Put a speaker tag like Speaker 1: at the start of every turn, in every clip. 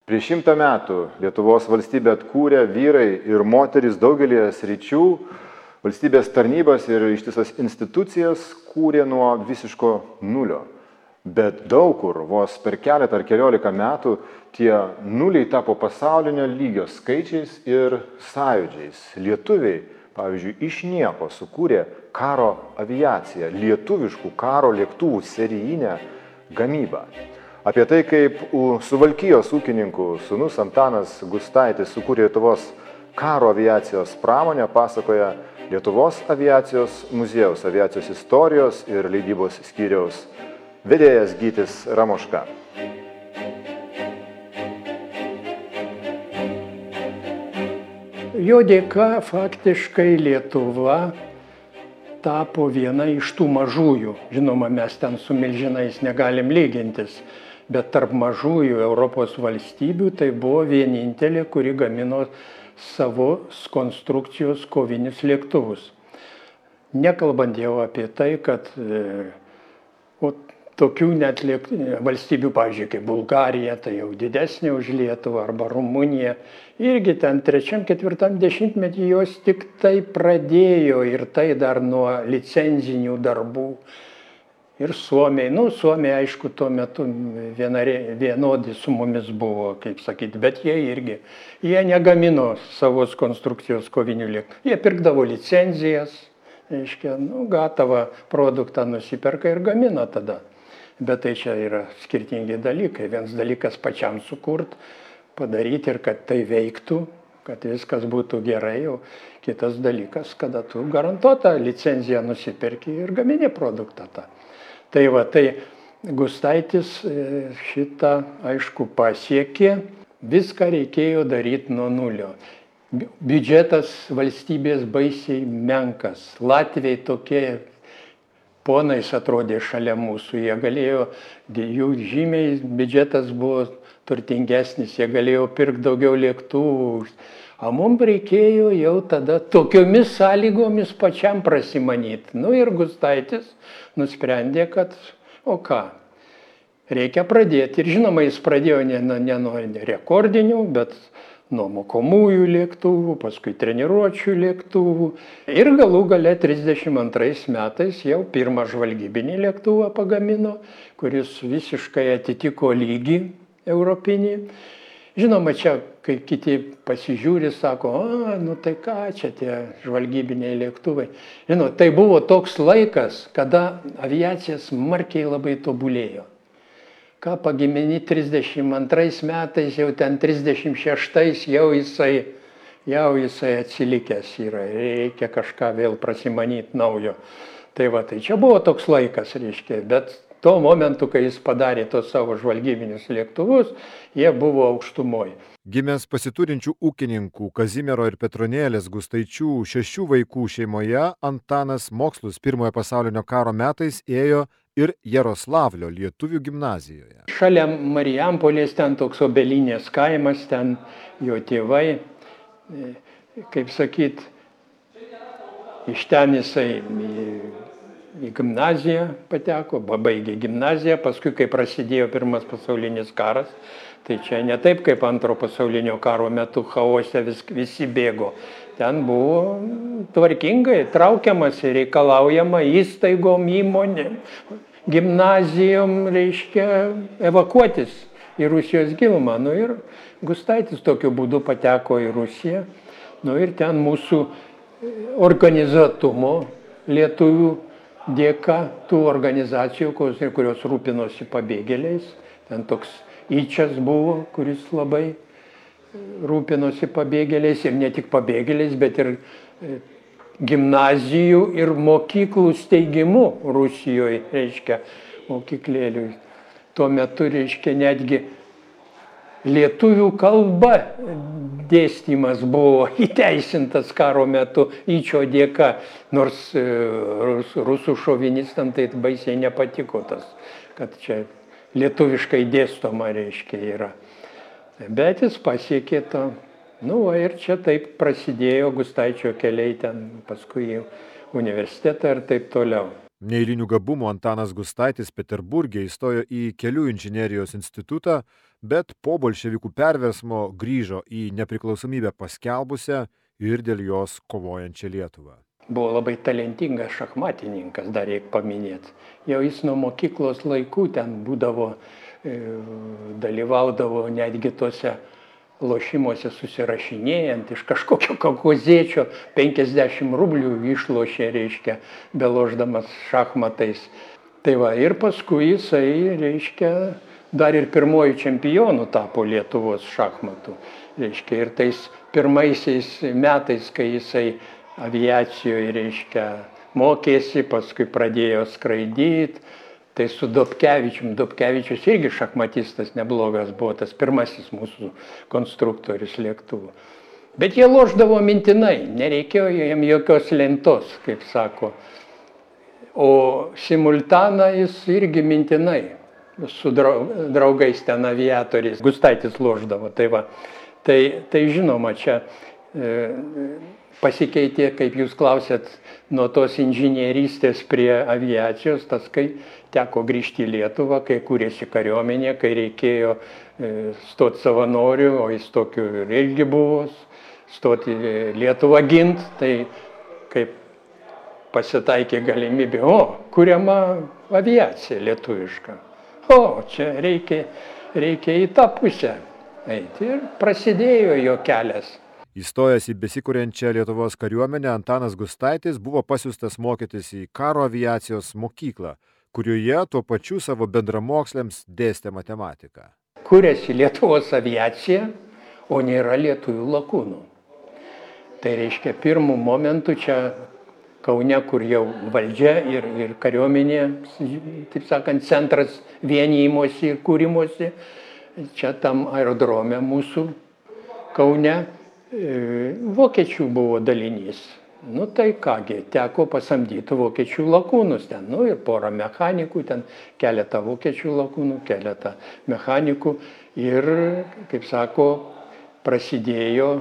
Speaker 1: Prieš 100 metų Lietuvos valstybę atkūrė vyrai ir moterys daugelį sričių, valstybės tarnybas ir ištisas institucijas kūrė nuo visiško nulio. Bet daug kur, vos per keletą ar keliolika metų, tie nuliai tapo pasaulinio lygio skaičiais ir sąjūdžiais. Lietuviai, pavyzdžiui, iš nieko sukūrė karo aviaciją, lietuviškų karo lėktuvų serijinę gamybą. Apie tai, kaip Suvalkijos ūkininkų sūnus Antanas Gustaitis sukūrė Lietuvos karo aviacijos pramonę, pasakoja Lietuvos aviacijos muziejaus aviacijos istorijos ir leidybos skyriaus vedėjas Gytis Ramoška.
Speaker 2: Jo dėka faktiškai Lietuva tapo viena iš tų mažųjų. Žinoma, mes ten su milžinais negalim lygintis, bet tarp mažųjų Europos valstybių tai buvo vienintelė, kuri gamino savos konstrukcijos kovinius lėktuvus. Nekalbant jau apie tai, kad tokių net valstybių, pavyzdžiui, kaip Bulgarija, tai jau didesnė už Lietuvą, arba Rumunija, irgi ten 3-4 dešimtmetį jos tik tai pradėjo ir tai dar nuo licenzinių darbų. Ir Suomiai, Suomiai aišku tuo metu vienodi su mumis buvo, kaip sakyti, bet jie negamino savos konstrukcijos kovinių lėktuvų. Jie pirkdavo licenzijas, gatavą produktą nusiperka ir gamino tada. Bet tai čia yra skirtingi dalykai. Vienas dalykas pačiam sukurt, padaryti ir kad tai veiktų, kad viskas būtų gerai, o kitas dalykas, kada tu garantuotą licenciją nusiperki ir gamini produktą tą. Tai Gustaitis šitą, aišku, pasiekė, viską reikėjo daryti nuo nulio. Biudžetas valstybės baisiai menkas. Latviai tokie ponais atrodė šalia mūsų, jų žymiai biudžetas buvo turtingesnis, jie galėjo pirkti daugiau lėktuvų. O mums reikėjo jau tada tokiomis sąlygomis pačiam prasimanyti. Ir Gustaitis nusprendė, kad reikia pradėti. Ir žinoma, jis pradėjo ne nuo rekordinių, bet nuo mokomųjų lėktuvų, paskui treniruočių lėktuvų. Ir galų gale 32 metais jau pirmą žvalgybinį lėktuvą pagamino, kuris visiškai atitiko lygį europinį. Žinoma, čia, kai kiti pasižiūri, sako, tai ką čia tie žvalgybiniai lėktuvai. Tai buvo toks laikas, kada aviacija smarkiai labai tobulėjo. Ką pagimini 32 metais, jau ten 36 jau jisai atsilikęs yra, reikia kažką vėl prasimanyti naujo. Tai čia buvo toks laikas, bet tuo momentu, kai jis padarė tos savo žvalgybinius lėktuvus, jie buvo aukštumoj.
Speaker 1: Gimęs pasiturinčių ūkininkų Kazimiero ir Petronėlės Gustaičių 6 vaikų šeimoje, Antanas mokslus Pirmojo pasaulinio karo metais ėjo ir Jaroslavlio lietuvių gimnazijoje.
Speaker 2: Šalia Marijampolės ten toks Obelinės kaimas, ten jo tėvai, kaip sakyt, iš ten jisai į gimnaziją pateko, baigė gimnaziją, paskui, kai prasidėjo Pirmas pasaulinis karas, tai čia ne taip, kaip Antro pasaulinio karo metu chaose visi bėgo. Ten buvo tvarkingai, traukiamasi, reikalaujama įstaigom, įmonėm, gimnazijom, evakuotis į Rusijos gilumą. Ir Gustaitis tokiu būdu pateko į Rusiją. Ir ten mūsų organizuotumo lietuvių dėka tų organizacijų, kurios rūpinosi pabėgėliais. Ten toks Yčas buvo, kuris labai rūpinosi pabėgėliais ir ne tik pabėgėliais, bet ir gimnazijų ir mokyklų steigimu Rusijoje, mokyklėlių. Tuo metu, netgi lietuvių kalba dėstymas buvo įteisintas karo metu Yčo dėka, nors rusų šovinistam tai baisiai nepatiko tas, kad čia lietuviškai dėstoma yra. Bet jis pasiekė to. Ir čia taip prasidėjo Gustaičio keliai ten paskui į universitetą ir taip toliau.
Speaker 1: Neeilinių gabumų Antanas Gustaitis Peterburge įstojo į Kelių inžinerijos institutą, bet po bolševikų perversmo grįžo į nepriklausomybę paskelbusią ir dėl jos kovojančią Lietuvą.
Speaker 2: Buvo labai talentingas šachmatininkas, dar reikia paminėti. Jau jis nuo mokyklos laikų ten būdavo, dalyvaudavo netgi tose lošimuose susirašinėjant, iš kažkokio kakozėčio 50 rublių išlošė, reiškia, belošdamas šachmatais. Tai va, ir paskui jisai, reiškia, dar ir pirmojų čempionų tapo Lietuvos šachmatų. Reiškia, ir tais pirmaisiais metais, kai jisai aviacijoje, reiškia, mokėsi, paskui pradėjo skraidyti, tai su Dobkevičius irgi šachmatistas neblogas buvo, tas pirmasis mūsų konstruktorius lėktuvų. Bet jie lošdavo mintinai, nereikėjo jiem jokios lentos, kaip sako. O simultaną jis irgi mintinai, su draugais ten aviatoriais, Gustaitis lošdavo. Tai žinoma, čia pasikeitė, kaip jūs klausėt, nuo tos inžinierystės prie aviacijos, tas kai teko grįžti į Lietuvą, kai kūrėsi kariuomenė, kai reikėjo stoti savanorių, o jis tokiu irgi buvo, stoti Lietuvą gint, tai kaip pasitaikė galimybė, kuriama aviacija lietuviška. Čia reikia į tą pusę eiti ir prasidėjo jo kelias.
Speaker 1: Įstojęs į besikuriančią Lietuvos kariuomenę, Antanas Gustaitis buvo pasiųstas mokytis į karo aviacijos mokyklą, kurioje tuo pačiu savo bendramoksliams dėstė matematiką.
Speaker 2: Kūrėsi Lietuvos aviacija, o nėra lietuvių lakūnų. Tai reiškia, pirmų momentų čia Kaune, kur jau valdžia ir kariuomenė, taip sakant, centras vienijimosi ir kūrimosi, čia tam aerodrome mūsų Kaune, vokiečių buvo dalinys. Tai kągi, teko pasamdyti vokiečių lakūnus ten, ir porą mechanikų, ten keletą vokiečių lakūnų, keletą mechanikų ir, kaip sako, prasidėjo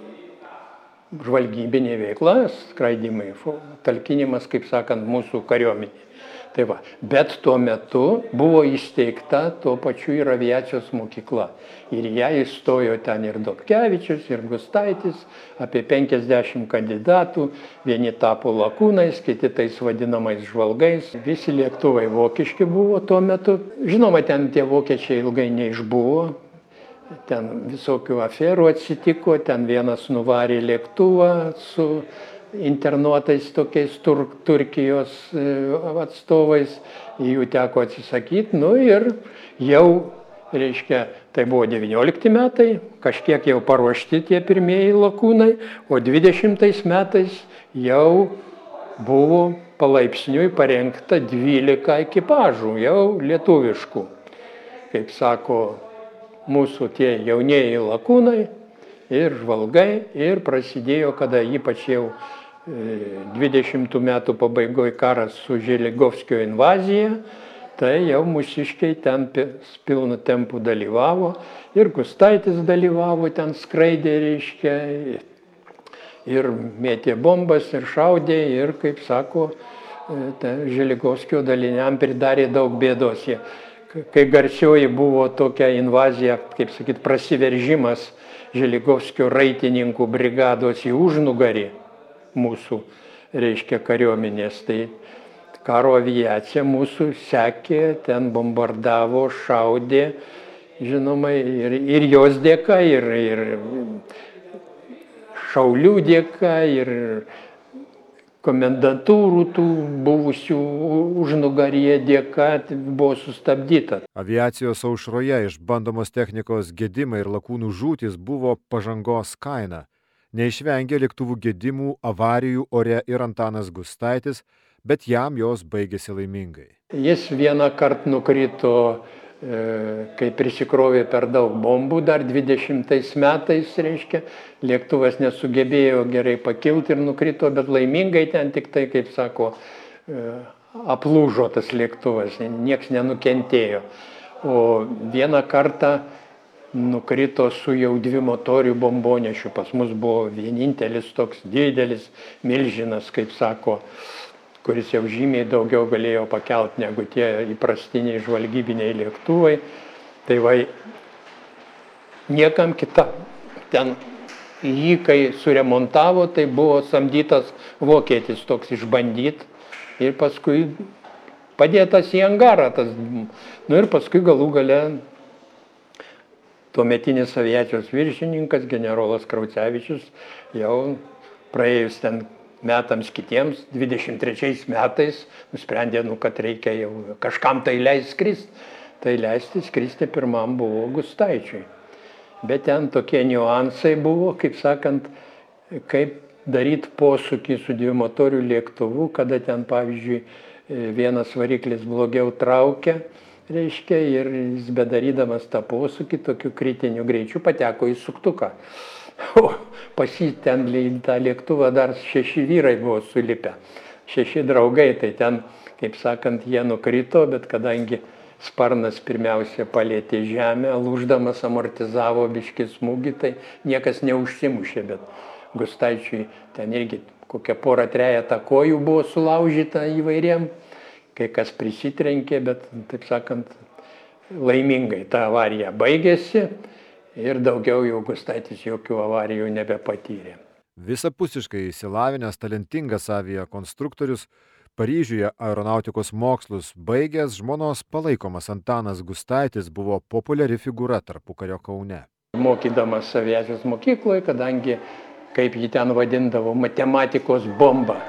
Speaker 2: žvalgybinė veikla, skraidimai, talkinimas, kaip sakant, mūsų kariuomenė. Bet tuo metu buvo įsteigta tuo pačiu ir aviacijos mokykla. Ir ją įstojo ten ir Dobkevičius, ir Gustaitis, apie 50 kandidatų, vieni tapo lakūnais, kiti tais vadinamais žvalgais. Visi lėktuvai vokiški buvo tuo metu. Žinoma, ten tie vokiečiai ilgai neišbuvo. Ten visokių aferų atsitiko, ten vienas nuvarė lėktuvą su internuotais tokiais Turkijos atstovais, jų teko atsisakyti, ir jau, reiškia, tai buvo 19 metai, kažkiek jau paruošti tie pirmieji lakūnai, o 20 metais jau buvo palaipsniui parengta 12 ekipažų, jau lietuviškų, kaip sako, mūsų tie jaunieji lakūnai ir žvalgai, ir prasidėjo, kada ypač jau 20 metų pabaigoje karas su Želigovskio invazija, tai jau mūsiškiai ten pilnu tempu dalyvavo, ir Gustaitis dalyvavo, ten skraidė, reiškia, ir mėtė bombas, ir šaudė, ir, kaip sako, Želigovskio daliniam pridarė daug bėdos. Kai garsioji buvo tokia invazija, kaip sakyt, prasiveržimas Želigovskio raitininkų brigados į užnugarį mūsų, reiškia, kariuomenės, tai karo aviacija mūsų sekė, ten bombardavo, šaudė, žinoma, ir jos dėka, ir šaulių dėka, ir komendantūrų tų buvusių užnugaryje dėka buvo sustabdyta.
Speaker 1: Aviacijos aušroje išbandomos technikos gedimai ir lakūnų žūtys buvo pažangos kaina. Neišvengė lėktuvų gedimų, avarijų ore ir Antanas Gustaitis, bet jam jos baigėsi laimingai.
Speaker 2: Jis vieną kartą nukrito, kai prisikrovė per daug bombų, dar 20 metais, reiškia, lėktuvas nesugebėjo gerai pakilti ir nukrito, bet laimingai ten tik tai, kaip sako, aplūžo tas lėktuvas, nieks nenukentėjo. O vieną kartą nukrito su jau 2 motorių bombonešiu, pas mus buvo vienintelis toks didelis milžinas, kaip sako, kuris jau žymiai daugiau galėjo pakelti negu tie įprastiniai žvalgybiniai lėktuvai. Tai va, niekam kita ten jį, kai suremontavo, tai buvo samdytas vokietis toks išbandyt ir paskui padėtas į angarą. Ir paskui galų gale tuometinis aviacijos viršininkas, generolas Kraucevičius, jau praėjus ten metams kitiems, 23 metais, nusprendė, kad reikia jau kažkam tai leisti skristi. Tai leisti skristi pirmam buvo Gustaičiui. Bet ten tokie niuansai buvo, kaip sakant, kaip daryti posūkį su dvimotoriu lėktuvu, kada ten, pavyzdžiui, vienas variklis blogiau traukia, reiškia, ir jis bedarydamas tą posūkį tokiu kritiniu greičiu pateko į suktuką. O pas jį ten į tą lėktuvą dar 6 vyrai buvo sulipę, 6 draugai, tai ten, kaip sakant, jie nukrito, bet kadangi sparnas pirmiausia palėtė žemę, lūždamas amortizavo biškį smūgį, tai niekas neužsimušė, bet Gustaičiui ten irgi kokia porą trejetą kojų buvo sulaužyta įvairiem, kai kas prisitrenkė, bet, taip sakant, laimingai ta avarija baigėsi ir daugiau jau Gustaitis jokių avarijų nebepatyrė.
Speaker 1: Visapusiškai išsilavinęs talentingas aviakonstruktorius, Paryžiuje aeronautikos mokslus baigęs, žmonos palaikomas Antanas Gustaitis buvo populiari figūra tarpukario Kaune.
Speaker 2: Mokydamas aviacijos mokykloje, kadangi, kaip jį ten vadindavo, matematikos bomba.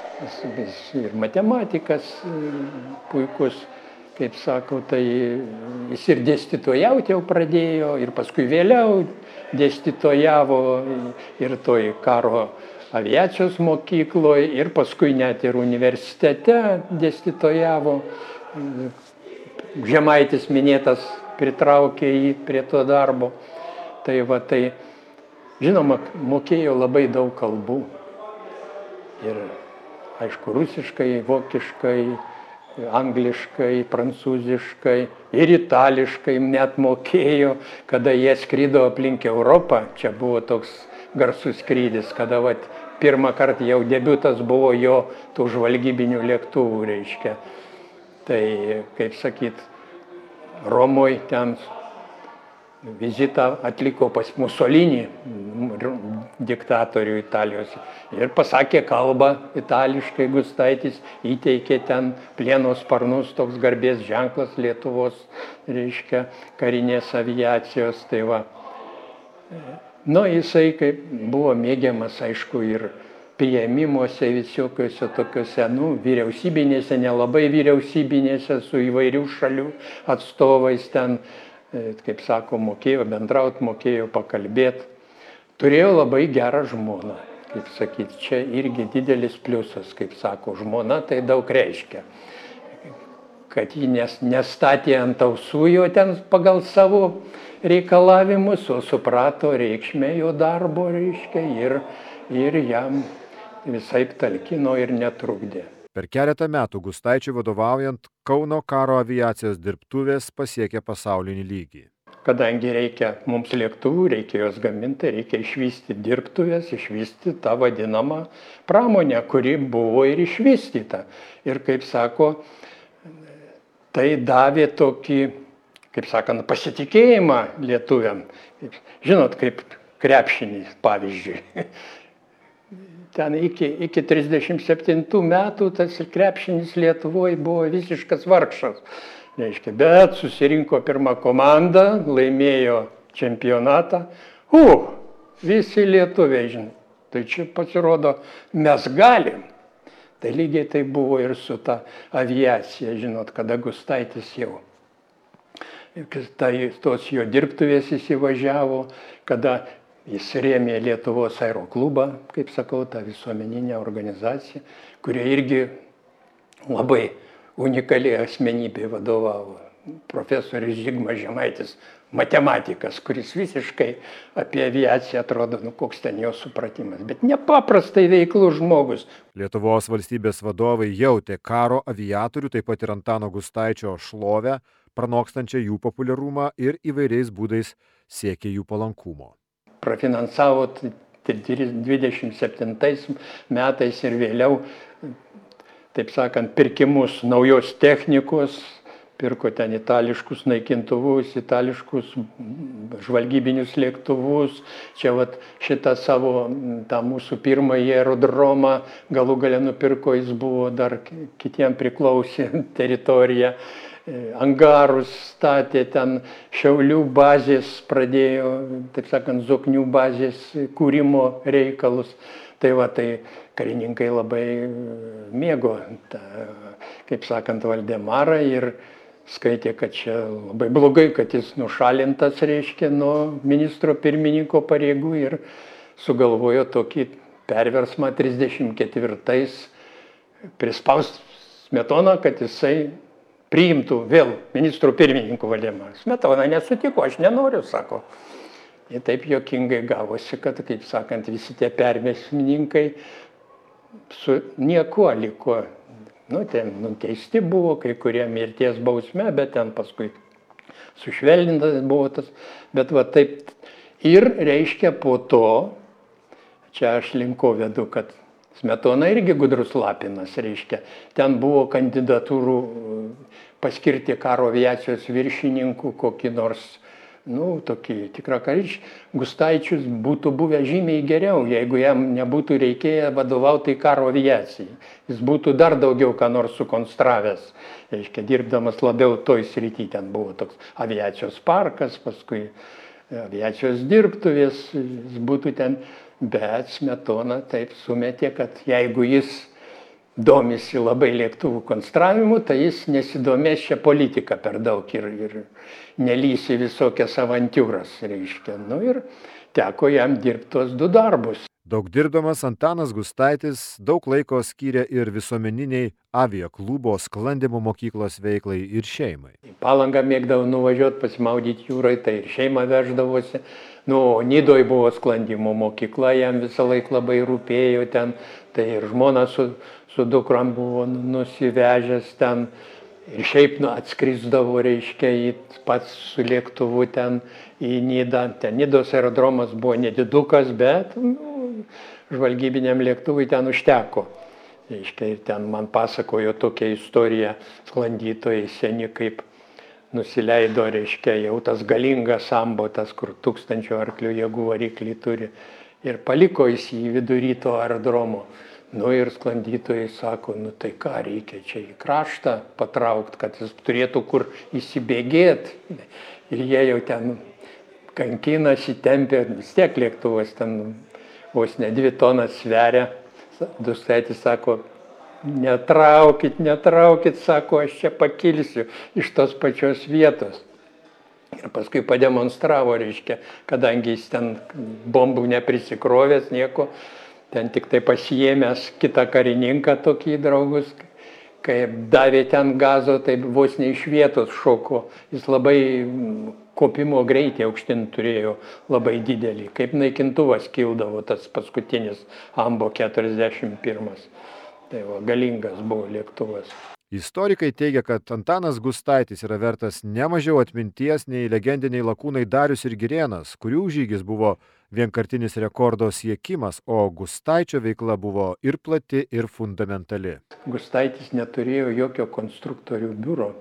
Speaker 2: Ir matematikas puikus, kaip sako, tai jis ir dėstytojauti jau pradėjo, ir paskui vėliau dėstytojavo ir toj karo aviacijos mokykloje, ir paskui net ir universitete dėstytojavo. Žemaitis minėtas pritraukė jį prie to darbo. Tai va, tai, žinoma, mokėjo labai daug kalbų. Ir, aišku, rusiškai, vokiškai, angliškai, prancūziškai ir itališkai net mokėjo, kada jie skrido aplink Europą. Čia buvo toks garsus skrydis, kada pirmą kartą jau debiutas buvo jo tų žvalgybinių lėktuvų, reiškia. Tai, kaip sakyt, Romoj ten vizitą atliko pas Musolinį, diktatorių Italijos. Ir pasakė kalbą itališkai, Gustaitis įteikė ten plieno sparnus, toks garbės ženklas Lietuvos, reiškia, karinės aviacijos. Tai va. Jisai kaip buvo mėgiamas, aišku, ir priėmimuose visokiuose tokiuose, vyriausybinėse, nelabai vyriausybinėse, su įvairių šalių atstovais ten, kaip sako, mokėjo bendrauti, mokėjo pakalbėti. Turėjo labai gerą žmoną, kaip sakyt, čia irgi didelis pliusas, kaip sako, žmona tai daug reiškia. Kad ji nestatė ant ausų jo ten pagal savo reikalavimus, o suprato reikšmę jo darbo, reiškia, ir jam visaip talkino ir netrukdė.
Speaker 1: Per keletą metų Gustaičiui vadovaujant, Kauno karo aviacijos dirbtuvės pasiekė pasaulinį lygį.
Speaker 2: Kadangi reikia mums lėktuvų, reikia juos gaminti, reikia išvystyti dirbtuvės, išvystyti tą vadinamą pramonę, kuri buvo ir išvystyta. Ir, kaip sako, tai davė tokį, kaip sakant, pasitikėjimą lietuviam. Žinot, kaip krepšinį, pavyzdžiui. Ten iki 37 metų tas krepšinis Lietuvoje buvo visiškas vargšas. Reiškia, bet susirinko pirmą komandą, laimėjo čempionatą. Visi lietuviai, žinai. Tai čia pasirodo, mes galim. Tai lygiai tai buvo ir su ta aviacija, žinot, kada Gustaitis jau. Tos jo dirbtuvės įsivažiavo, kada jis rėmė Lietuvos aeroklubą, kaip sakau, tą visuomeninę organizaciją, kurie irgi labai unikali asmenybė vadovavo. Profesorius Zigmas Žemaitis, matematikas, kuris visiškai apie aviaciją atrodo, koks ten jo supratimas, bet nepaprastai veiklus žmogus.
Speaker 1: Lietuvos valstybės vadovai jautė karo aviatorių, taip pat ir Antano Gustaičio šlovę, pranokstančią jų populiarumą ir įvairiais būdais siekė jų palankumo.
Speaker 2: Prafinansavo 27 metais ir vėliau taip sakant, pirkimus naujos technikos, pirko ten itališkus naikintuvus, itališkus žvalgybinius lėktuvus. Čia vat šitą savo, tą mūsų pirmąjį aerodromą galų gale nupirko, jis buvo dar kitiem priklausė teritorija. Angarus statė, ten Šiaulių bazės pradėjo, taip sakant, Zoknių bazės kūrimo reikalus. Tai va, tai karininkai labai mėgo tą, kaip sakant, Valdemarą ir skaitė, kad čia labai blogai, kad jis nušalintas, reiškia, nuo ministro pirmininko pareigų ir sugalvojo tokį perversmą 34-ais prispaust Smetoną, kad jisai priimtų vėl ministro pirmininko Valdemarą. Smetona nesutiko, aš nenoriu, sako. Ir taip juokingai gavosi, kad, kaip sakant, visi tie perversmininkai su niekuo liko. Nu, ten nuteisti buvo, kai kurie mirties bausme, bet ten paskui sušvelnintas buvo tas. Bet va taip. Ir reiškia po to, čia aš linko vedu, kad Smetona irgi gudrus lapinas, reiškia. Ten buvo kandidatūrų paskirti karo aviacijos viršininkų kokį nors, nu, tokį tikrą kariškį. Gustaičius būtų buvę žymiai geriau, jeigu jam nebūtų reikėję vadovauti karo aviacijai. Jis būtų dar daugiau ką nors sukonstravęs, reiškia, dirbdamas labiau toj srity. Ten buvo toks aviacijos parkas, paskui aviacijos dirbtuvės, jis būtų ten. Bet Smetona taip sumetė, kad jeigu jis domisi labai lėktuvų konstravimu, tai jis nesidomės čia politika per daug ir nelys į visokias avantiūras, reiškia. Nu ir teko jam dirbti tos du darbus.
Speaker 1: Daug dirbdamas Antanas Gustaitis daug laiko skyrė ir visuomeniniai aviaklubo sklandymo mokyklos veiklai ir šeimai.
Speaker 2: Į Palangą mėgdavo nuvažiuoti, pasimaudyti jūrai, tai ir šeima veždavosi. Nu, Nidoj buvo sklandymo mokykla, jam visą laiką labai rūpėjo ten, tai ir žmona su dukram buvo nusivežęs ten. Ir šiaip atskrisdavo, reiškia, pats su lėktuvu ten į Nidą. Ten Nidos aerodromas buvo nedidukas, bet žvalgybiniam lėktuvui ten užteko. Reiškia, ir ten man pasakojo tokią istoriją sklandytojai seni, kaip nusileido, reiškia, jau tas galingas Sambo, tas, kur 1000 arklių jėgų variklį turi. Ir paliko jis į vidury to aerodromo. Nu ir sklandytojai sako, nu tai ką, reikia čia į kraštą patraukti, kad jis turėtų kur įsibėgėti. Ir jie jau ten kankinasi, tempė, vis tiek lėktuvas ten vos ne 2 tonas sveria. Gustaitis sako, netraukit, sako, aš čia pakilsiu iš tos pačios vietos. Ir paskui pademonstravo, reiškia, kadangi jis ten bombų neprisikrovęs, nieko, ten tik tai pasiėmęs kitą karininką tokį draugus, kai davė ten gazo, tai vos ne iš vietos šoko. Jis labai kopimo greitį aukštin turėjo labai didelį, kaip naikintuvas kildavo tas paskutinis Ambo 41. Tai va, galingas buvo lėktuvas.
Speaker 1: Istorikai teigia, kad Antanas Gustaitis yra vertas ne mažiau atminties nei legendiniai lakūnai Darius ir Girėnas, kurių žygis buvo vienkartinis rekordo siekimas, o Gustaičio veikla buvo ir plati, ir fundamentali.
Speaker 2: Gustaitis neturėjo jokio konstruktorių biuro.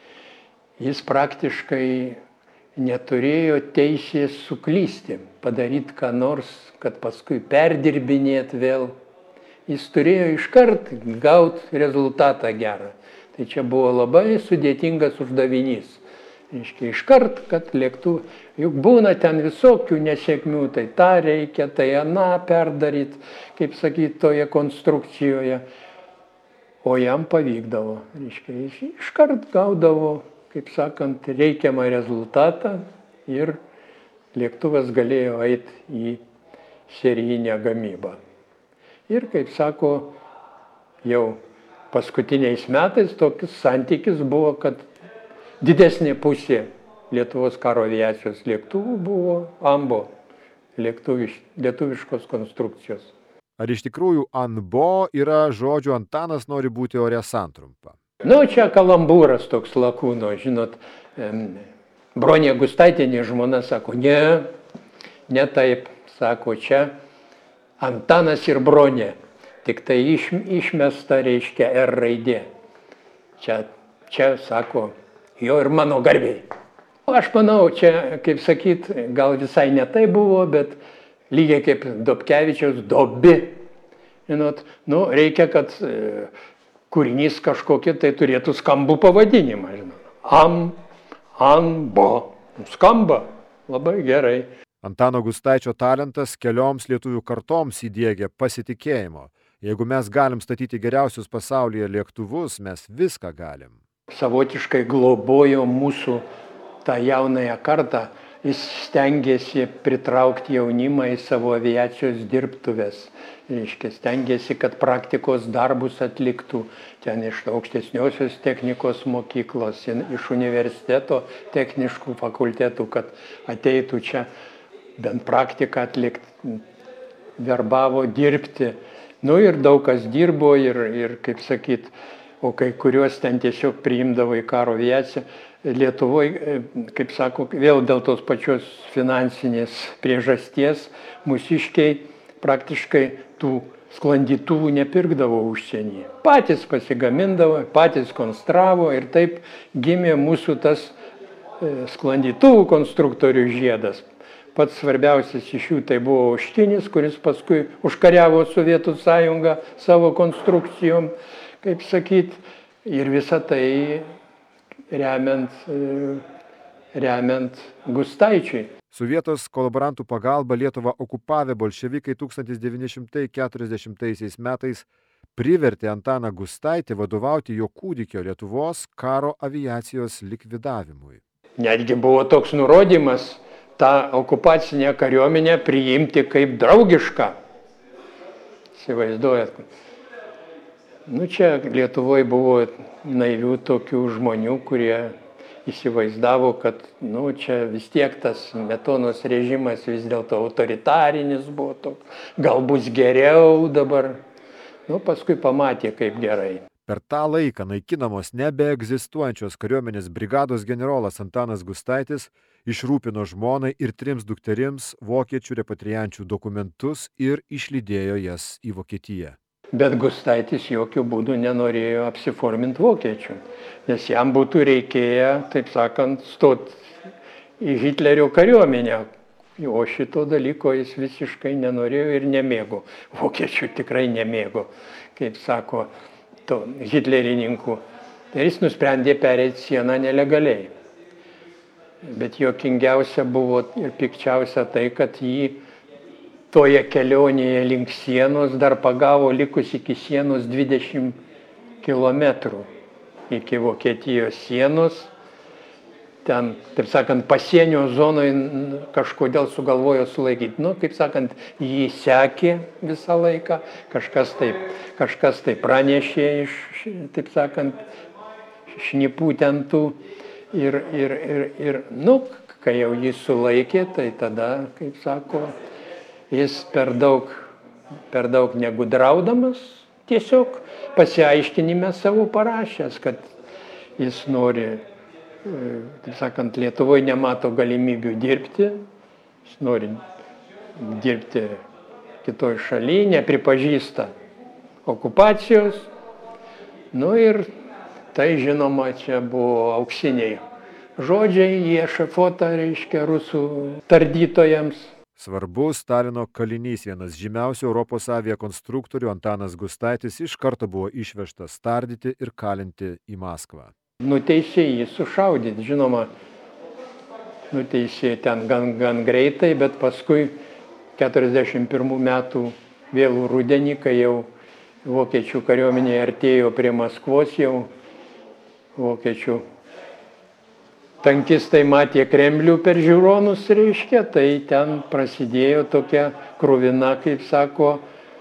Speaker 2: Jis praktiškai neturėjo teisės suklysti, padaryti ką nors, kad paskui perdirbinėt vėl. Jis turėjo iškart gauti rezultatą gerą. Tai čia buvo labai sudėtingas uždavinys. Reiškia, iškart, kad lėktuvų, juk būna ten visokių nesėkmių, tai tą reikia, tai aną perdaryti, kaip sakyti, toje konstrukcijoje. O jam pavykdavo. Reiškia, jis iškart gaudavo, kaip sakant, reikiamą rezultatą ir lėktuvas galėjo eiti į serijinę gamybą. Ir, kaip sako, jau paskutiniais metais toks santykis buvo, kad didesnė pusė Lietuvos karo aviacijos lėktuvų buvo Ambo, lietuviškos konstrukcijos.
Speaker 1: Ar iš tikrųjų Ambo yra žodžių Antanas nori būti ore santrumpa?
Speaker 2: Nu, čia kalambūras toks lakūno, žinot, Bronė Gustaitienė žmona sako, ne taip, sako, čia Antanas ir Bronė. tik tai išmesta, reiškia, R raidė. Čia sako, jo ir mano garbei. Aš manau, čia, kaip sakyt, gal visai ne tai buvo, bet lygiai kaip Dobkevičiaus Dobi. Žinot, reikia, kad kūrinys kažkokį tai turėtų skambų pavadinimą. Žinot. Ambo. Skamba. Labai gerai.
Speaker 1: Antano Gustaičio talentas kelioms lietuvių kartoms įdiegė pasitikėjimo. Jeigu mes galim statyti geriausius pasaulyje lėktuvus, mes viską galim.
Speaker 2: Savotiškai globojo mūsų tą jaunąją kartą. Jis stengiasi pritraukti jaunimą į savo aviacijos dirbtuves. Reiškia, stengiasi, kad praktikos darbus atliktų ten iš aukštesniosios technikos mokyklos, iš universiteto techniškų fakultetų, kad ateitų čia bent praktiką atlikti, verbavo dirbti. Ir daug kas dirbo ir kaip sakyt, o kai kuriuos ten tiesiog priimdavo į karo aviaciją. Lietuvoje, kaip sako, vėl dėl tos pačios finansinės priežasties mūsiškiai praktiškai tų sklandytuvų nepirkdavo užsienyje. Patys pasigamindavo, patys konstravo ir taip gimė mūsų tas sklandytuvų konstruktorių žiedas. Pats svarbiausias iš jų tai buvo Oštinis, kuris paskui užkariavo Sovietų sąjungą savo konstrukcijom, kaip sakyt, ir visą tai remiant Gustaičiui.
Speaker 1: Su vietos kolaborantų pagalba Lietuvą okupavę bolševikai 1940 metais privertė Antaną Gustaitį vadovauti jo kūdikio Lietuvos karo aviacijos likvidavimui.
Speaker 2: Netgi buvo toks nurodymas tą okupacinę kariuomenę priimti kaip draugišką. Įsivaizduojat. Čia Lietuvoje buvo naivių tokių žmonių, kurie įsivaizdavo, kad čia vis tiek tas Smetonos režimas vis dėlto autoritarinis buvo toks. Gal bus geriau dabar. Paskui pamatė, kaip gerai.
Speaker 1: Per tą laiką naikinamos nebeegzistuojančios kariuomenės brigados generolas Antanas Gustaitis išrūpino žmonai ir 3 dukterims vokiečių repatriančių dokumentus ir išlydėjo jas į Vokietiją.
Speaker 2: Bet Gustaitis jokių būdų nenorėjo apsiforminti vokiečių, nes jam būtų reikėję, taip sakant, stoti į Hitlerio kariuomenę. O šito dalyko jis visiškai nenorėjo ir nemėgo. Vokiečių tikrai nemėgo, kaip sako, to hitlerininkų. Ir jis nusprendė pereiti sieną nelegaliai. Bet juokingiausia buvo ir pikčiausia tai, kad jį toje kelionėje link sienos dar pagavo likus iki sienos 20 kilometrų iki Vokietijos sienos. Ten, taip sakant, pasienio zonoje kažkodėl sugalvojo sulaikyti. Kaip sakant, jį sekė visą laiką, kažkas tai pranešė iš, taip sakant, šnipų ten tų. Ir kai jau jį sulaikė, tai tada, kaip sako, jis per daug negudraudamas, tiesiog pasiaiškinime savo parašęs, kad jis nori, taip sakant, Lietuvoje nemato galimybių dirbti, jis nori dirbti kitoj šalyje, nepripažįsta okupacijos. Ir tai, žinoma, čia buvo auksiniai žodžiai, jie ešafotą, reiškia, rusų tardytojams.
Speaker 1: Svarbus Stalino kalinys, vienas žymiausių Europos aviakonstruktorių Antanas Gustaitis iš karto buvo išvežtas tardyti ir kalinti į Maskvą.
Speaker 2: Nuteisė jį sušaudyti, žinoma, nuteisė ten gan greitai, bet paskui 41 metų vėlų rudenį, kai jau vokiečių kariuomenė artėjo prie Maskvos, jau vokiečių tankistai matė Kremlių per žiūronus, reiškia, tai ten prasidėjo tokia kruvina, kaip sako,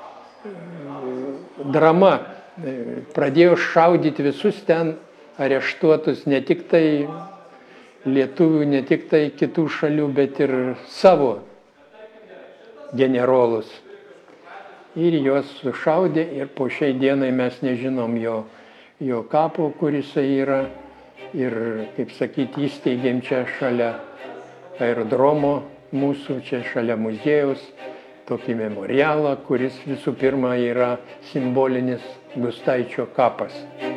Speaker 2: drama. Pradėjo šaudyti visus ten areštuotus, ne tik tai lietuvių, ne tik tai kitų šalių, bet ir savo generolus. Ir juos sušaudė ir po šiai dienai mes nežinom jo kapo, kur jisai yra. Ir, kaip sakyti, įsteigėm čia šalia aerodromo mūsų, čia šalia muziejaus, tokį memorialą, kuris visų pirma yra simbolinis Gustaičio kapas.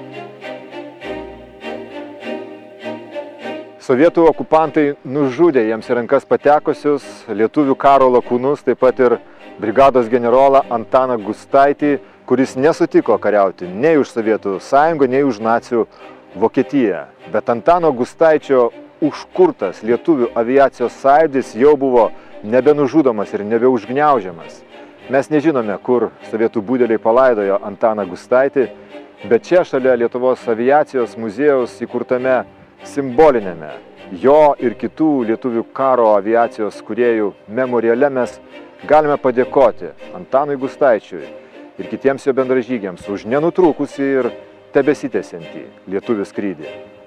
Speaker 1: Sovietų okupantai nužudė jiems į rankas patekusius lietuvių karo lakūnus, taip pat ir brigados generolą Antaną Gustaitį, kuris nesutiko kariauti nei už Sovietų sąjungą, nei už nacių Vokietiją. Bet Antano Gustaičio užkurtas lietuvių aviacijos sąjūdis jau buvo nebenužudomas ir nebeužgniaužiamas. Mes nežinome, kur sovietų budeliai palaidojo Antaną Gustaitį, bet čia šalia Lietuvos aviacijos muziejaus įkurtame simbolinėme jo ir kitų lietuvių karo aviacijos kūrėjų memoriale mes galime padėkoti Antanui Gustaičiui ir kitiems jo bendražygiams už nenutrūkusį ir tebesitęsiantį lietuvių skrydį.